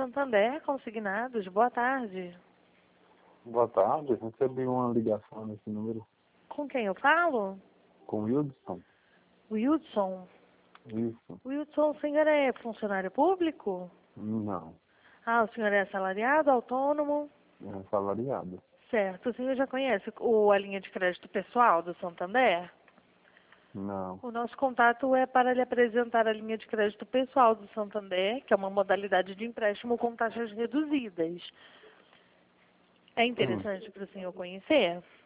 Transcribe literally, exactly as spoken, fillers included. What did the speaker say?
Santander Consignados. Boa tarde. Boa tarde, recebi uma ligação nesse número. Com quem eu falo? Com Wilson. Wilson. Isso. Wilson, o senhor é funcionário público? Não. Ah, o senhor é assalariado, autônomo? É assalariado. Certo. O senhor já conhece o, a linha de crédito pessoal do Santander? Não. O nosso contato é para lhe apresentar a linha de crédito pessoal do Santander, que é uma modalidade de empréstimo com taxas reduzidas. É Sim. interessante para o senhor conhecer?